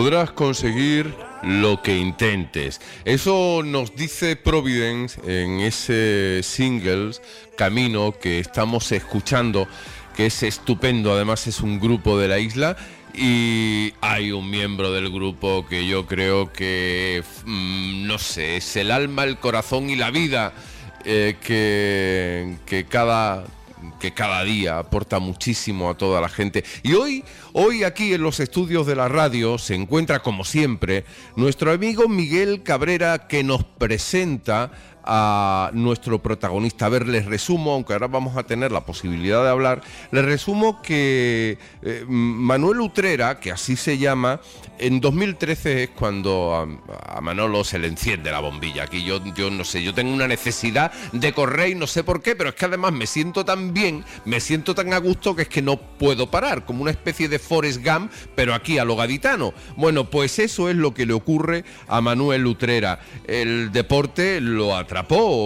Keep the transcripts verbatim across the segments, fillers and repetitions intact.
podrás conseguir lo que intentes. Eso nos dice Providence en ese singles Camino que estamos escuchando, que es estupendo. Además es un grupo de la isla y hay un miembro del grupo que yo creo que, mmm, no sé, es el alma, el corazón y la vida eh, que, que cada... que cada día aporta muchísimo a toda la gente. Y hoy, hoy aquí en los estudios de la radio se encuentra, como siempre, nuestro amigo Miguel Cabrera, que nos presenta a nuestro protagonista. A ver, les resumo, aunque ahora vamos a tener la posibilidad de hablar, les resumo que eh, Manuel Utrera, que así se llama, en dos mil trece es cuando a, a Manolo se le enciende la bombilla. Aquí yo, yo no sé, yo tengo una necesidad de correr y no sé por qué, pero es que además me siento tan bien, me siento tan a gusto que es que no puedo parar, como una especie de Forrest Gump, pero aquí a lo gaditano. Bueno, pues eso es lo que le ocurre a Manuel Utrera. El deporte lo atrapó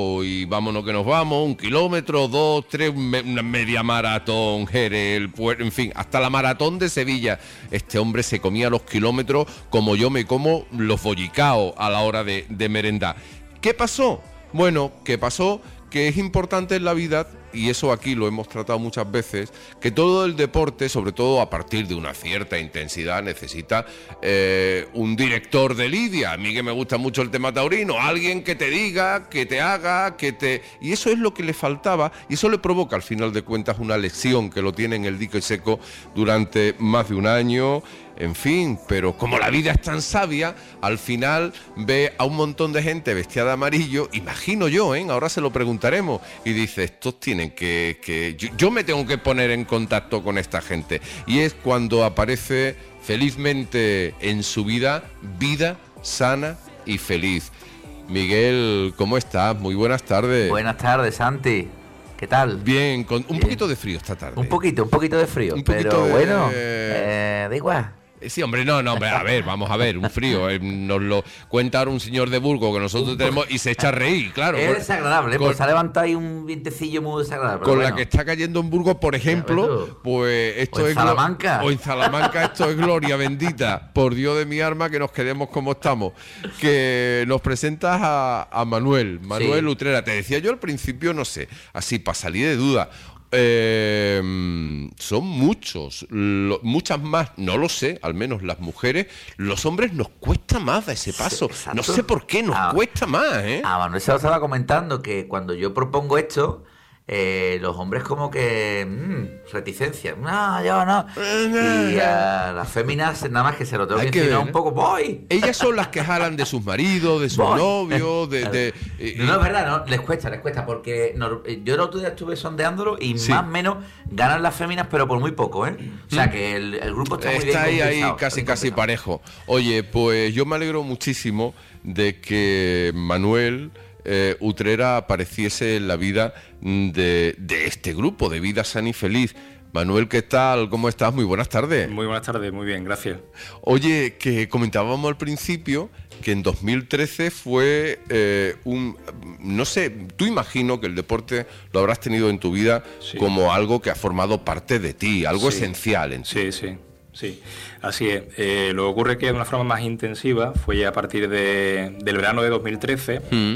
y vámonos que nos vamos, un kilómetro, dos, tres, me, una media maratón, Jerez, el puer, en fin, hasta la maratón de Sevilla. Este hombre se comía los kilómetros como yo me como los bollicaos a la hora de, de merendar. ¿Qué pasó? Bueno, ¿qué pasó? Que es importante en la vida, y eso aquí lo hemos tratado muchas veces, que todo el deporte, sobre todo a partir de una cierta intensidad, necesita eh, un director de lidia. A mí que me gusta mucho el tema taurino, alguien que te diga, que te haga, que te... Y eso es lo que le faltaba, y eso le provoca al final de cuentas una lesión que lo tiene en el dique seco durante más de un año. En fin, pero como la vida es tan sabia, al final ve a un montón de gente vestida de amarillo, imagino yo, ¿eh? Ahora se lo preguntaremos, y dice, estos tienen que... que yo, yo me tengo que poner en contacto con esta gente. Y es cuando aparece felizmente en su vida, vida sana y feliz. Miguel, ¿cómo estás? Muy buenas tardes. Buenas tardes, Santi. ¿Qué tal? Bien, con un Bien. poquito de frío esta tarde. Un poquito, un poquito de frío, un pero de... bueno, eh, da igual. Sí, hombre, no, no, hombre, a ver, vamos a ver, un frío, eh, nos lo cuenta ahora un señor de Burgos que nosotros tenemos y se echa a reír, claro. Es con, desagradable, con, pues se ha levantado ahí un vientecillo muy desagradable. Con bueno. la que está cayendo en Burgos, por ejemplo, pues esto o en es... Salamanca. O en Salamanca, esto es gloria bendita, por Dios de mi arma, que nos quedemos como estamos. Que nos presentas a, a Manuel, Manuel sí. Utrera. Te decía yo al principio, no sé, así para salir de duda... Eh, son muchos, lo, muchas más, no lo sé, al menos las mujeres, los hombres nos cuesta más dar ese paso, sí, no sé por qué, nos ah, cuesta más, ¿eh? Ah, Manuel se lo estaba comentando que cuando yo propongo esto, eh, los hombres como que mmm, reticencia, no, yo no, y a las féminas nada más que se lo tengo que decir un poco, voy. Ellas son las que jalan de sus maridos, de sus voy. novios, de... de y, no, no, es verdad, no, les cuesta, les cuesta, porque no, yo el otro día estuve sondeándolo y sí. más o menos ganan las féminas, pero por muy poco, ¿eh? O sea, que el, el grupo está muy está bien ahí, ahí casi, casi parejo. Oye, pues yo me alegro muchísimo de que Manuel... Eh, Utrera apareciese en la vida de, de este grupo, de Vida Sana y Feliz. Manuel, ¿qué tal? ¿Cómo estás? Muy buenas tardes. Muy buenas tardes, muy bien, gracias. Oye, que comentábamos al principio que en dos mil trece fue eh, un... No sé, tú imagino que el deporte lo habrás tenido en tu vida sí. como algo que ha formado parte de ti, algo sí. esencial en ti. Sí, sí. Sí, así es. Eh, lo que ocurre es que de una forma más intensiva fue ya a partir de, del verano de dos mil trece, mm.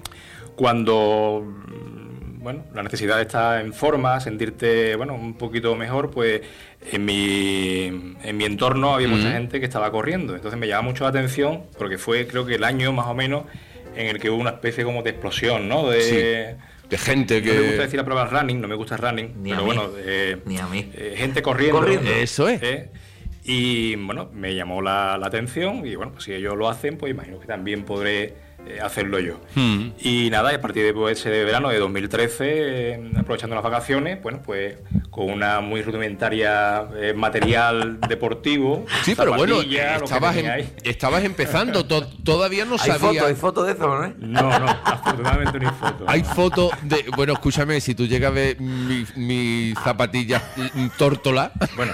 cuando bueno, la necesidad de estar en forma, sentirte bueno, un poquito mejor, pues en mi, en mi entorno había mm. mucha gente que estaba corriendo. Entonces me llamaba mucho la atención, porque fue creo que el año más o menos en el que hubo una especie como de explosión, ¿no? De, sí. De gente que... No me gusta decir la palabra running, no me gusta running, ni pero a bueno, mí. Eh, ni a mí. Eh, gente corriendo. corriendo. Eso es. Eh, y bueno, me llamó la, la atención y bueno, pues si ellos lo hacen, pues imagino que también podré eh, hacerlo yo. Hmm. Y nada, y a partir de pues, ese verano de dos mil trece, eh, aprovechando las vacaciones, bueno, pues con una muy rudimentaria eh, material deportivo. Sí, pero bueno, estabas, en, estabas empezando, to, todavía no sabía... ¿Hay fotos hay foto de eso, no? No, no, afortunadamente no hay fotos. Hay fotos de... Bueno, escúchame, si tú llegas a ver mi, mi zapatilla tórtola... Bueno...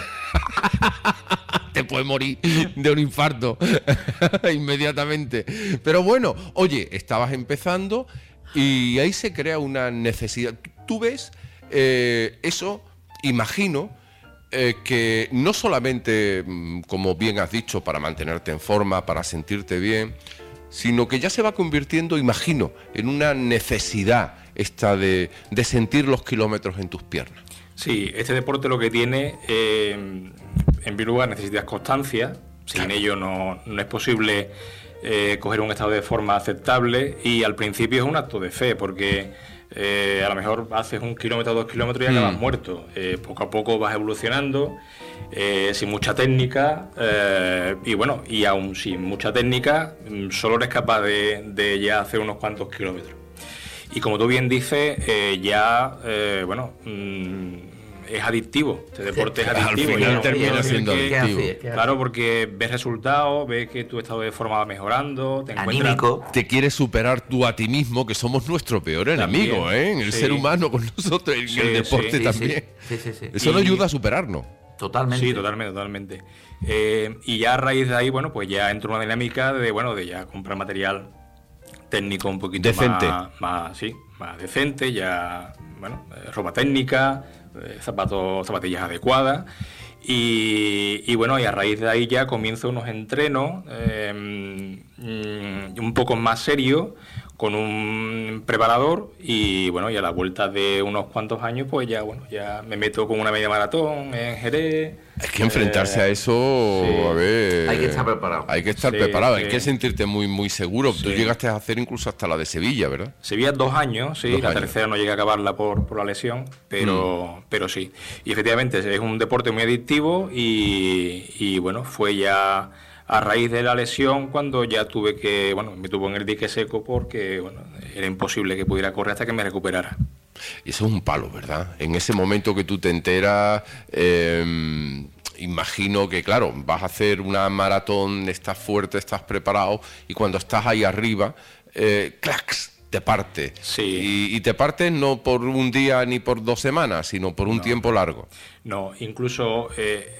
te puedes morir de un infarto inmediatamente. Pero bueno, oye, estabas empezando y ahí se crea una necesidad. Tú ves, eh, eso, imagino, eh, que no solamente, como bien has dicho, para mantenerte en forma, para sentirte bien, sino que ya se va convirtiendo, imagino, en una necesidad esta de, de sentir los kilómetros en tus piernas. Sí, este deporte lo que tiene, eh, en primer lugar, necesitas constancia. Sin claro. ello no, no es posible eh, coger un estado de forma aceptable, y al principio es un acto de fe, porque eh, a lo mejor haces un kilómetro, dos kilómetros y acabas mm. muerto. Eh, poco a poco vas evolucionando, eh, sin mucha técnica, eh, y bueno, y aún sin mucha técnica, solo eres capaz de, de ya hacer unos cuantos kilómetros. Y como tú bien dices, eh, ya, eh, bueno, mmm, es adictivo, este deporte sí, es adictivo. Al final termina siendo que, adictivo. Claro, porque ves resultados, ves que tu estado de forma va mejorando, te encuentras... Anímico. Te quieres superar tú a ti mismo, que somos nuestro peor enemigo, también, ¿eh? En el sí. ser humano con nosotros, en sí, el deporte sí, también. Sí, sí, sí. Eso y... nos ayuda a superarnos. Totalmente. Sí, totalmente, totalmente. Eh, y ya a raíz de ahí, bueno, pues ya entra una dinámica de, bueno, de ya comprar material técnico un poquito decente. más, más, sí, más decente, ya, bueno, eh, ropa técnica, eh, zapatos, zapatillas adecuadas, y, y bueno, y a raíz de ahí ya comienzo unos entrenos eh, mm, un poco más serios, con un preparador, y bueno, y a la vuelta de unos cuantos años, pues ya, bueno, ya me meto con una media maratón en Jerez. Es que enfrentarse eh, a eso, sí. a ver... Hay que estar preparado. Hay que estar sí, preparado, sí. hay que sentirte muy muy seguro. Sí. Tú llegaste a hacer incluso hasta la de Sevilla, ¿verdad? Sevilla dos años, sí, dos la años. tercera no llegué a acabarla por, por la lesión, pero, mm. pero sí. Y efectivamente es un deporte muy adictivo, y, y bueno, fue ya... a raíz de la lesión cuando ya tuve que, bueno, me tuvo en el dique seco, porque, bueno, era imposible que pudiera correr hasta que me recuperara. Y eso es un palo, ¿verdad? En ese momento que tú te enteras, eh, imagino que, claro, vas a hacer una maratón, estás fuerte, estás preparado, y cuando estás ahí arriba, eh, ¡clacs!, te parte. Sí. Y, y te parte no por un día ni por dos semanas, sino por un no. tiempo largo. No, incluso... Eh,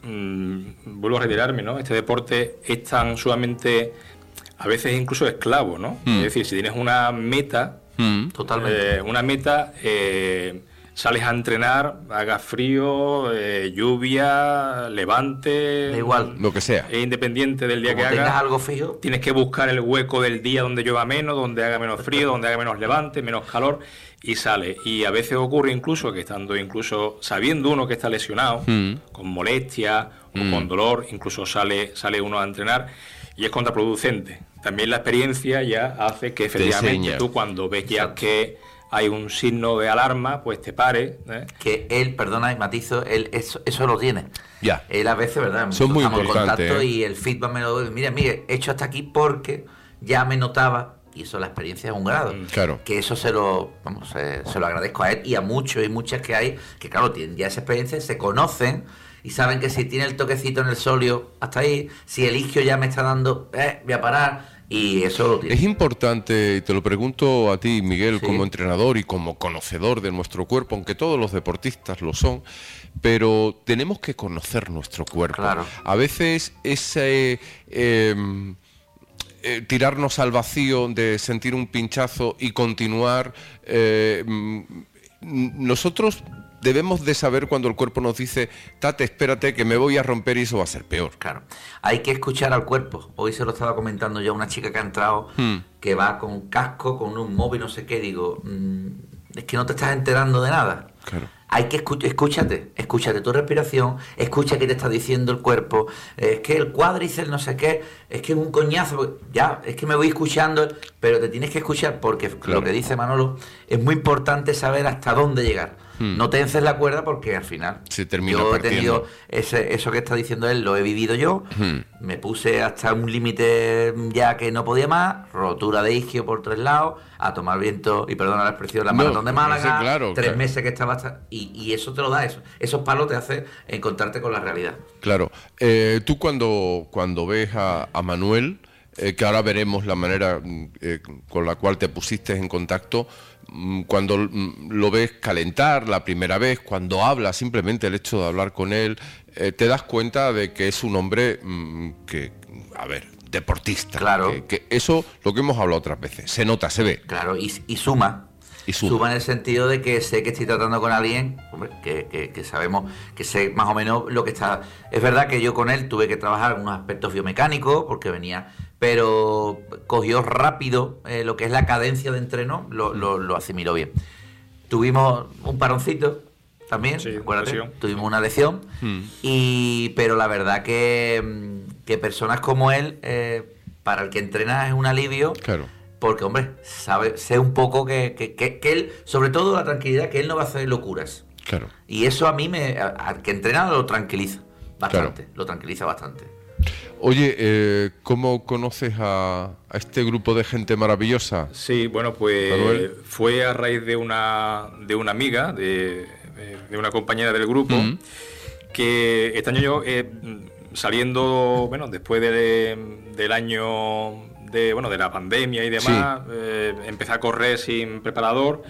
Mm, vuelvo a retirarme, ¿no? Este deporte es tan sumamente, a veces incluso esclavo, ¿no? Mm. Es decir, si tienes una meta, mm. totalmente, eh, una meta, eh, sales a entrenar, haga frío, eh, lluvia, levante, da igual, lo que sea, es independiente del día como que hagas, algo fijo, tienes que buscar el hueco del día donde llueva menos, donde haga menos frío, donde haga menos levante, menos calor, y sale. Y a veces ocurre incluso que estando, incluso sabiendo uno que está lesionado, mm. con molestia o mm. con dolor, incluso sale, sale uno a entrenar, y es contraproducente. También la experiencia ya hace que efectivamente tú, cuando ves ya Exacto. que hay un signo de alarma, pues te pares, ¿eh? Que él, perdona y matizo, él eso, eso lo tiene. Ya. Él a veces, ¿verdad? Son muy estamos en contacto, ¿eh? Y el feedback me lo doy. Mira, mire, he hecho hasta aquí porque ya me notaba, y eso la experiencia es un grado. Claro. Que eso se lo, vamos, se, se lo agradezco a él y a muchos y muchas que hay, que claro, tienen ya esa experiencia, se conocen y saben que si tiene el toquecito en el solio, hasta ahí, si el isquio ya me está dando, eh, voy a parar. Y eso lo tiene. Es importante, y te lo pregunto a ti, Miguel, sí. como entrenador y como conocedor de nuestro cuerpo, aunque todos los deportistas lo son, pero tenemos que conocer nuestro cuerpo. Claro. A veces ese eh, eh, tirarnos al vacío de sentir un pinchazo y continuar, eh, nosotros debemos de saber cuando el cuerpo nos dice, tate, espérate que me voy a romper y eso va a ser peor. Claro, hay que escuchar al cuerpo. Hoy se lo estaba comentando ya una chica que ha entrado, hmm. que va con un casco, con un móvil, no sé qué, digo, mmm, es que no te estás enterando de nada. Claro. Hay que escuchar, escúchate, escúchate tu respiración, escucha qué te está diciendo el cuerpo, es que el cuádriceps no sé qué, es que es un coñazo, ya, es que me voy escuchando, pero te tienes que escuchar porque claro. Lo que dice Manolo, es muy importante saber hasta dónde llegar. Hmm. No tenses la cuerda porque al final se termina yo partiendo. He tenido ese, eso que está diciendo él, lo he vivido yo, hmm. me puse hasta un límite ya que no podía más, rotura de isquio por tres lados, a tomar viento, y perdona la expresión, la no, maratón de Málaga, claro, tres claro. meses que estaba hasta, y, y eso te lo da, eso esos palos te hace encontrarte con la realidad. Claro, eh, tú cuando, cuando ves a, a Manuel, eh, que ahora veremos la manera eh, con la cual te pusiste en contacto, cuando lo ves calentar la primera vez, cuando hablas, simplemente el hecho de hablar con él, eh, te das cuenta de que es un hombre mmm, que, a ver, deportista. Claro. Que, que eso, lo que hemos hablado otras veces, se nota, se ve. Claro, y, y suma. Y suma. Suma en el sentido de que sé que estoy tratando con alguien, hombre, que, que, que sabemos, que sé más o menos lo que está... Es verdad que yo con él tuve que trabajar en unos aspectos biomecánicos, porque venía... Pero cogió rápido eh, lo que es la cadencia de entreno, lo, lo, lo asimiló bien. Tuvimos un paroncito también, sí, acuérdate, lesión. tuvimos una lesión, Mm. y pero la verdad que, que personas como él, eh, para el que entrena es un alivio, Claro. porque, hombre, sabe, sé un poco que, que, que, que él, sobre todo la tranquilidad, que él no va a hacer locuras. Claro. Y eso a mí, me a- al que entrena lo tranquiliza bastante, Claro. lo tranquiliza bastante. Oye, eh, ¿cómo conoces a, a este grupo de gente maravillosa? Sí, bueno, pues Manuel. fue a raíz de una, de una amiga, de, de una compañera del grupo, Mm. que este año yo, eh, saliendo, bueno, después de- del año de, bueno, de la pandemia y demás, eh, empecé a correr sin preparador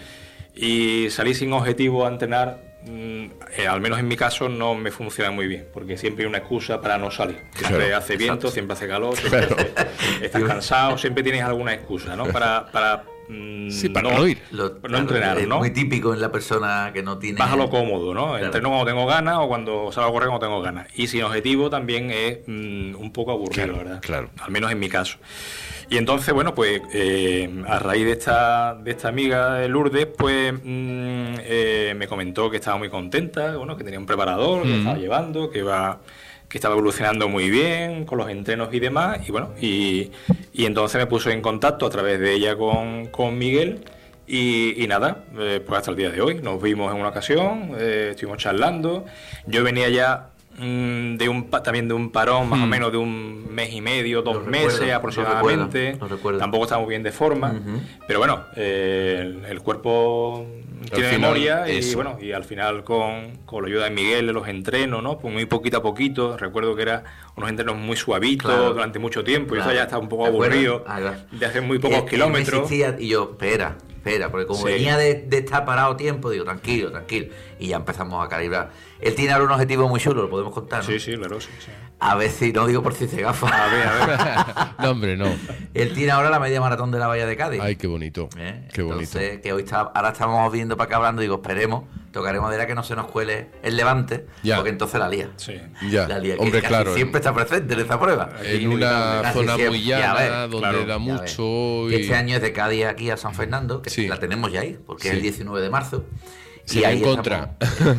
y salí sin objetivo a entrenar. Mm, eh, al menos en mi caso no me funciona muy bien, porque siempre hay una excusa para no salir. Siempre Claro. hace viento, Exacto. siempre hace calor, siempre Claro. hace- estás cansado, siempre tienes alguna excusa, ¿no? Para, para, mm, Sí, para no ir. Lo- Pues no entrenar, es ¿no? muy típico en la persona que no tiene... Vas a lo cómodo, ¿no? Claro. Entreno cuando tengo ganas o cuando salgo a correr cuando tengo ganas. Y sin objetivo también es mm, un poco aburrido, Claro, ¿verdad? claro. Al menos en mi caso. Y entonces, bueno, pues eh, a raíz de esta, de esta amiga de Lourdes, pues mm, eh, me comentó que estaba muy contenta, bueno, que tenía un preparador, que Mm. estaba llevando, que iba que estaba evolucionando muy bien con los entrenos y demás. Y bueno, y, y entonces me puso en contacto a través de ella con, con Miguel. Y, y nada, eh, pues hasta el día de hoy nos vimos en una ocasión, eh, estuvimos charlando. Yo venía ya mm, de un pa- también de un parón más o menos de un mes y medio, dos Lo meses recuerdo, aproximadamente. lo recuerdo, lo recuerdo. Tampoco estaba muy bien de forma, Ujú. pero bueno, eh, el, el cuerpo tiene final, memoria y eso. bueno, y al final con, con la ayuda de Miguel, de los entrenos, ¿no? Pues muy poquito a poquito. Recuerdo que era unos entrenos muy suavitos Claro. durante mucho tiempo. Claro. Yo ya estaba un poco ¿Te acuerdas? aburrido Ah, claro. de hacer muy pocos Él- él me kilómetros. insistía y yo, espera, espera, porque como Sí. venía de, de estar parado tiempo, digo, tranquilo, tranquilo. Y ya empezamos a calibrar. Él tiene ahora un objetivo muy chulo, lo podemos contar, ¿no? Sí, sí, claro, sí, sí. A ver si, no digo por si se gafa. A ver, a ver. No, hombre, no. Él tiene ahora la media maratón de la Bahía de Cádiz. Ay, qué bonito. ¿Eh? Qué bonito. Entonces, que hoy está, ahora estamos viendo para acá hablando, digo, esperemos, tocaremos madera que no se nos cuele el Levante, Ya. porque entonces la lía. Sí. Ya, La lía, que hombre, casi claro. siempre está presente en esta prueba. En una Casi zona siempre. muy Ya llana, ves, donde claro, da Ya mucho. ves. Que Y... este año es de Cádiz aquí a San Fernando, que Sí. la tenemos ya ahí, porque Sí. es el diecinueve de marzo. Se la encontra.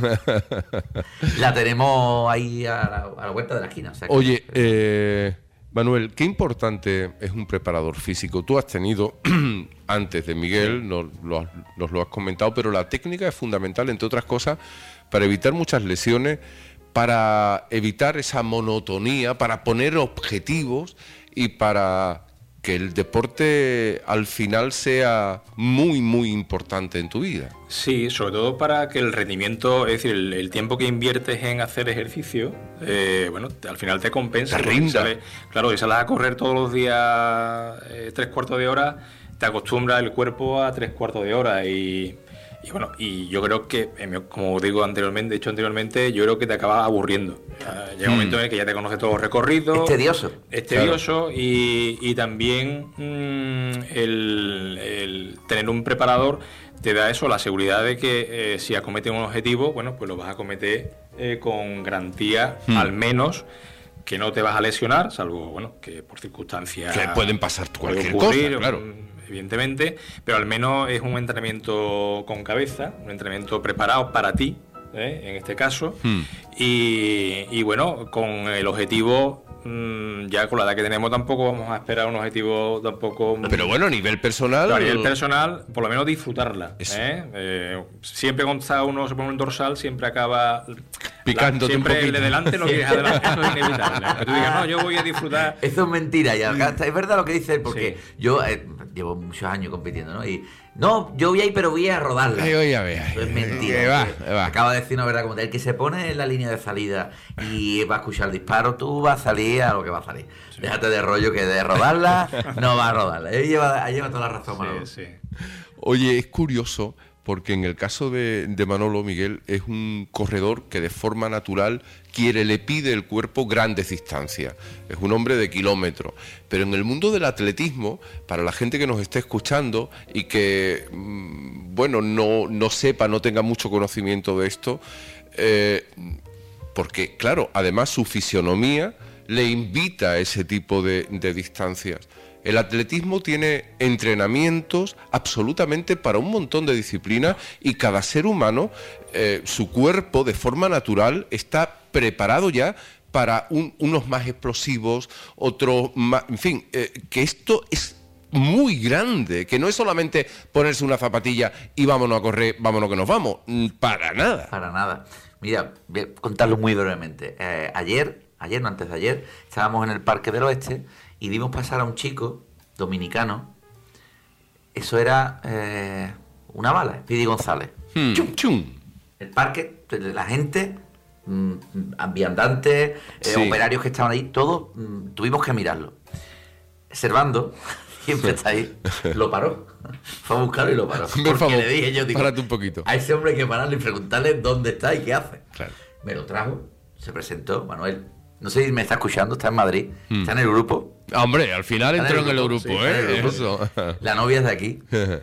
estamos- la tenemos ahí a la, a la vuelta de la esquina. o sea que- Oye, eh, Manuel, qué importante es un preparador físico. Tú has tenido, antes de Miguel, nos lo, has- nos lo has comentado, pero la técnica es fundamental, entre otras cosas, para evitar muchas lesiones, para evitar esa monotonía, para poner objetivos y para que el deporte al final sea muy, muy importante en tu vida. Sí, sobre todo para que el rendimiento, es decir, el, el tiempo que inviertes en hacer ejercicio, eh, bueno, te- al final te compensa. Te porque rinda. sales- claro, si sales a correr todos los días eh, tres cuartos de hora, te acostumbra el cuerpo a tres cuartos de hora y, y bueno, y yo creo que, en mi- como digo anteriormente, dicho anteriormente, yo creo que te acabas aburriendo. Ya llega un momento en el que ya te conoces todos los recorridos. Es tedioso. Es tedioso y, y también mm, el, el tener un preparador te da eso, la seguridad de que eh, si acometes un objetivo, bueno, pues lo vas a acometer eh, con garantía, Hmm. al menos que no te vas a lesionar, salvo, bueno, que por circunstancias... Que pueden pasar puede cualquier ocurrir, cosa, claro. mm, evidentemente, pero al menos es un entrenamiento con cabeza, un entrenamiento preparado para ti, ¿eh? En este caso, Hmm. y, y bueno, con el objetivo, mm, ya con la edad que tenemos tampoco vamos a esperar un objetivo tampoco... Pero bueno, a nivel personal... Pero a nivel personal, por lo menos disfrutarla. Eso. ¿eh? Eh, siempre cuando está uno se pone un dorsal, siempre acaba Picándote un siempre el poquito. de delante lo quieres adelante, eso es inevitable. Que tú digas, no, yo voy a disfrutar. Eso es mentira, ya. Es verdad lo que dice él, porque Sí. yo eh, llevo muchos años compitiendo, ¿no? Y no, yo voy ahí, pero voy a rodarla. Ay, oye, a ver, Eso es ay, mentira. que va, porque que va. Acaba de decir una verdad como el que se pone en la línea de salida y va a escuchar el disparo, tú vas a salir a lo que va a salir. Déjate de rollo que de rodarla, no va a rodarla. Él lleva, lleva toda la razón, Manolo. Sí, sí. Oye, es curioso porque en el caso de, de Manolo, Miguel, es un corredor que de forma natural quiere, le pide el cuerpo grandes distancias. Es un hombre de kilómetros. Pero en el mundo del atletismo, para la gente que nos esté escuchando y que, bueno, no, no sepa, no tenga mucho conocimiento de esto, eh, porque, claro, además su fisionomía le invita a ese tipo de, de distancias. El atletismo tiene entrenamientos absolutamente para un montón de disciplinas y cada ser humano, eh, su cuerpo de forma natural está preparado ya para un, unos más explosivos, otros más... En fin, eh, que esto es muy grande, que no es solamente ponerse una zapatilla y vámonos a correr, vámonos que nos vamos, para nada. Para nada. Mira, voy a contarlo muy brevemente. Eh, ayer, ayer no antes de ayer, estábamos en el Parque del Oeste y vimos pasar a un chico dominicano. Eso era eh, una bala, Speedy González. Hmm. Chum, chum. El parque, la gente, mmm, viandantes, eh, Sí. operarios que estaban ahí, todos mmm, tuvimos que mirarlo. Servando, siempre está ahí, lo paró. Fue a buscarlo y lo paró. Por Porque favor, le dije yo, digo, párate un poquito. a ese hombre hay que pararle y preguntarle dónde está y qué hace. Claro. Me lo trajo, se presentó, Manuel. No sé si me está escuchando, está en Madrid, mm. está en el grupo. Hombre, al final Está entró en el grupo, sí, ¿eh? en el grupo. Eso. La novia es de aquí.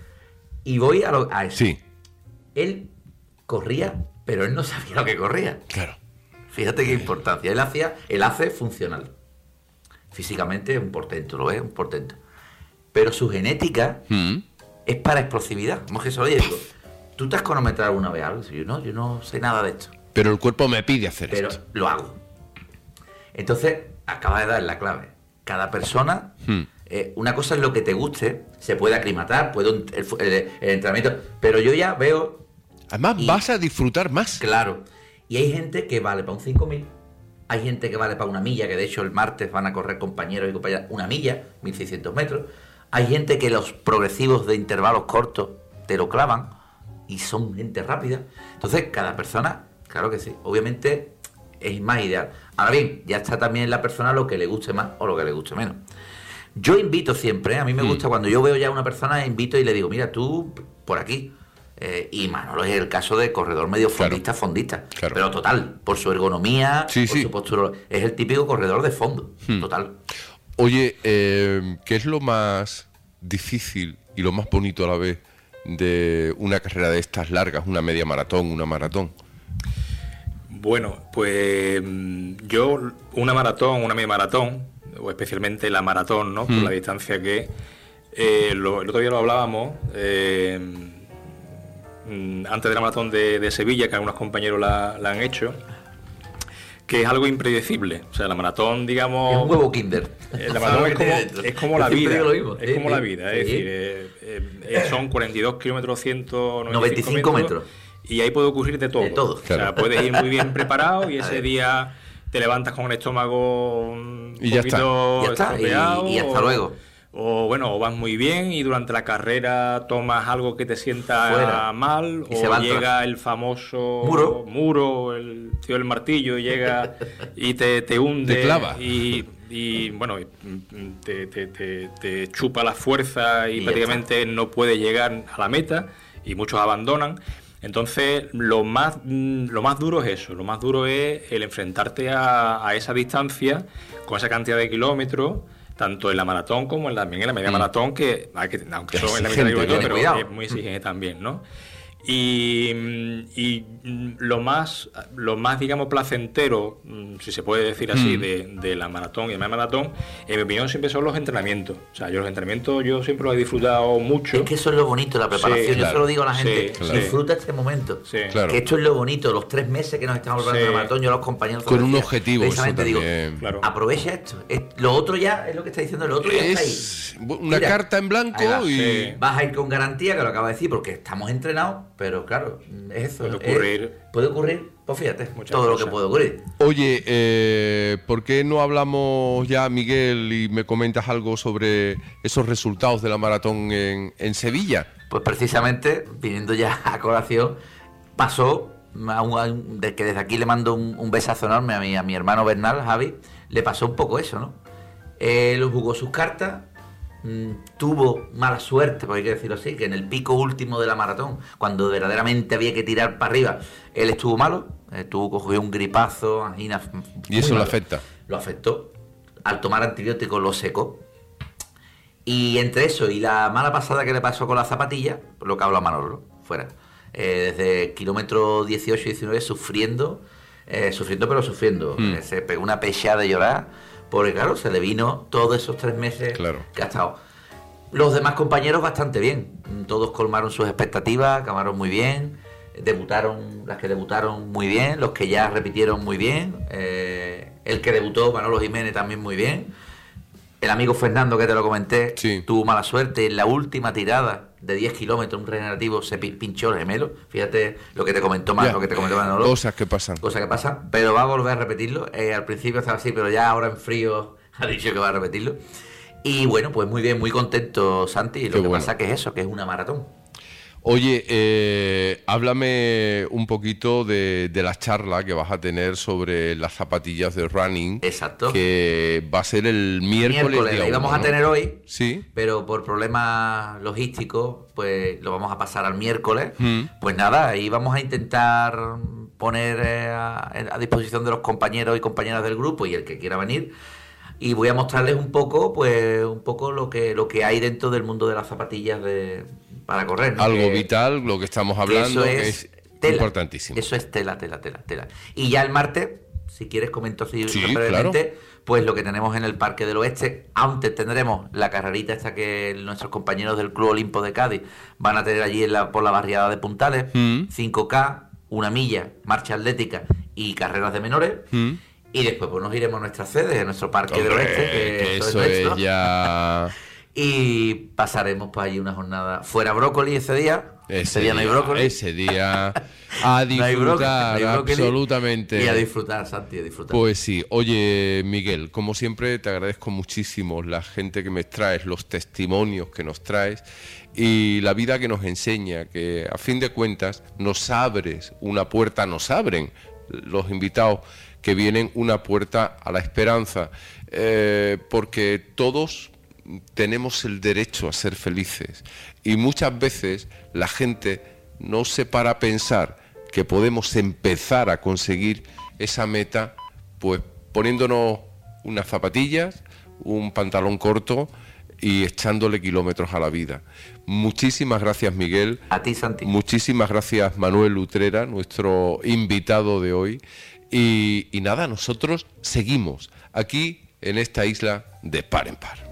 Y voy a, lo, a eso. Sí, Él corría, pero él no sabía lo que corría. claro. Fíjate qué importancia. Él hacía, él hace funcional. Físicamente es un portento, lo es, un portento. Pero su genética Mm. es para explosividad. Como que eso, oye, digo, ¿tú te has cronometrado alguna vez algo? Yo no, yo no sé nada de esto. Pero el cuerpo me pide hacer Pero esto. lo hago. Entonces, acaba de dar la clave. Cada persona, Hmm. eh, una cosa es lo que te guste, se puede aclimatar, puede un- el, el- el entrenamiento, pero yo ya veo, Además, y- vas a disfrutar más. claro, y hay gente que vale para un cinco mil, hay gente que vale para una milla, que de hecho el martes van a correr compañeros y compañeras una milla, mil seiscientos metros, hay gente que los progresivos de intervalos cortos te lo clavan y son gente rápida. Entonces, cada persona, claro que sí, obviamente es más ideal. Ahora bien, ya está también la persona lo que le guste más o lo que le guste menos. Yo invito siempre, ¿eh? A mí me gusta Mm. cuando yo veo ya a una persona, invito y le digo, mira, tú por aquí. Eh, y Manolo es el caso de corredor medio fondista, Claro. fondista. Claro. Pero total, por su ergonomía, Sí, por sí. su postura. Es el típico corredor de fondo, Hmm. total. Oye, eh, ¿qué es lo más difícil y lo más bonito a la vez de una carrera de estas largas, una media maratón, una maratón? Bueno, pues mm, yo una maratón, una media maratón, o especialmente la maratón, ¿no? Por Mm. la distancia que eh, lo, el otro día lo hablábamos, eh, mm, antes de la maratón de, de Sevilla, que algunos compañeros la, la han hecho, que es algo impredecible. O sea, la maratón, digamos... Es un huevo Kinder. Eh, La maratón es como, es como la Yo siempre vida, digo lo mismo. es Sí, como sí, la vida, es sí. decir, eh, eh, son cuarenta y dos kilómetros, ciento noventa y noventa y cinco cinco metros, metros. y ahí puede ocurrir de todo. De todo. O sea, Claro. puedes ir muy bien preparado y A ese ver. día te levantas con el estómago un Y ya está. poquito Ya está, y- estropeado, y hasta o- luego. O bueno, o vas muy bien y durante la carrera tomas algo que te sienta Fuera. mal, Y o se va llega atrás. el famoso Muro. muro, el tío del martillo, y llega y te, te hunde. Te clava. Y, y, bueno, te, te- te- te chupa la fuerza y, Y ya prácticamente no puedes llegar a la meta y muchos abandonan. Entonces, lo más, mm, lo más duro es eso, lo más duro es el enfrentarte a, a esa distancia, con esa cantidad de kilómetros, tanto en la maratón como en la, también en la media Mm. maratón, que, hay que aunque Es son en la mitad de exigente, kilómetros, ¿no? pero Cuidado. es muy exigente también, ¿no? Y, mm, y mm, lo más, lo más, digamos, placentero, mm, si se puede decir así, Mm. de, de la maratón y de la media maratón, en mi opinión siempre son los entrenamientos. O sea, yo los entrenamientos yo siempre los he disfrutado mucho. Es que eso es lo bonito, la preparación. Sí, Yo claro. se lo digo a la gente. Sí, claro. Disfruta este momento. Sí. Claro. Que esto es lo bonito, los tres meses que nos estamos preparando Sí. la maratón, yo a los compañeros... Con se lo un decía, objetivo, eso precisamente digo, también. Claro. aprovecha esto. Es- lo otro ya es lo que está diciendo, lo otro ya está ahí. Es una Mira, carta en blanco ahí va. y... Sí. Vas a ir con garantía, que lo acaba de decir, porque estamos entrenados, pero claro, es eso. Puede es- ocurrir. puede ocurrir, pues fíjate, Muchas todo lo cosas. que puede ocurrir. Oye, eh, ¿por qué no hablamos ya, Miguel, y me comentas algo sobre esos resultados de la maratón en, en Sevilla? Pues precisamente, viniendo ya a colación, pasó, a un- a un- de que desde aquí le mando un, un besazo enorme a mi, a mi hermano Bernal, Javi, le pasó un poco eso, ¿no? Él jugó sus cartas, mmm, tuvo mala suerte, porque hay que decirlo así, que en el pico último de la maratón, cuando verdaderamente había que tirar para arriba, él estuvo malo, estuvo cogió un gripazo, angina. ¿Y eso malo. lo afecta? Lo afectó. Al tomar antibióticos lo secó. Y entre eso y la mala pasada que le pasó con la zapatilla, por lo que habla Manolo, fuera. Eh, desde kilómetro dieciocho y diecinueve sufriendo, eh, sufriendo pero sufriendo. Mm. Eh, se pegó una pechada de llorar, porque claro, se le vino todos esos tres meses claro. que ha estado. Los demás compañeros bastante bien. Todos colmaron sus expectativas, acabaron muy bien. Debutaron, las que debutaron muy bien, los que ya repitieron muy bien. Eh, el que debutó, Manolo Jiménez, también muy bien. El amigo Fernando, que te lo comenté, sí. tuvo mala suerte. En la última tirada de diez kilómetros, un regenerativo se pinchó el gemelo. Fíjate lo que te comentó más, ya, lo que te comentó Manolo. Cosas que pasan. Cosas que pasan, pero va a volver a repetirlo. Eh, al principio estaba así, pero ya ahora en frío ha dicho que va a repetirlo. Y bueno, pues muy bien, muy contento, Santi. Lo Qué que bueno. pasa que es eso, que es una maratón. Oye, eh, háblame un poquito de, de la charla que vas a tener sobre las zapatillas de running. Exacto. Que va a ser el miércoles. miércoles la íbamos uno, a ¿no? tener hoy, sí. Pero por problemas logísticos, pues lo vamos a pasar al miércoles. Mm. Pues nada, ahí vamos a intentar poner eh, a, a disposición de los compañeros y compañeras del grupo y el que quiera venir. Y voy a mostrarles un poco, pues, un poco lo que lo que hay dentro del mundo de las zapatillas de para correr, ¿no? Algo que, vital, lo que estamos hablando, que eso que es, es tela, importantísimo. Eso es tela, tela, tela, tela. Y ya el martes, si quieres comento así sí, brevemente, claro. Pues lo que tenemos en el Parque del Oeste, antes tendremos la carrerita esta que nuestros compañeros del Club Olimpo de Cádiz van a tener allí en la, por la barriada de Puntales, mm. cinco K, una milla, marcha atlética y carreras de menores. Mm. Y después pues nos iremos a nuestras sedes, a nuestro Parque Hombre, del Oeste, que, que eso, eso es, es nuestro. ya... Y pasaremos por allí una jornada fuera brócoli ese día. Ese, ese día no hay día, brócoli. Ese día a disfrutar, no hay brócoli, no hay absolutamente. Y a disfrutar, Santi, a disfrutar. Pues sí. Oye, Miguel, como siempre te agradezco muchísimo la gente que me traes, los testimonios que nos traes y la vida que nos enseña, que a fin de cuentas nos abres una puerta, nos abren los invitados que vienen una puerta a la esperanza, eh, porque todos tenemos el derecho a ser felices y muchas veces la gente no se para a pensar que podemos empezar a conseguir esa meta pues poniéndonos unas zapatillas, un pantalón corto y echándole kilómetros a la vida. Muchísimas gracias, Miguel. A ti, Santi. Muchísimas gracias, Manuel Utrera, nuestro invitado de hoy. Y, y nada, nosotros seguimos aquí en esta isla de par en par.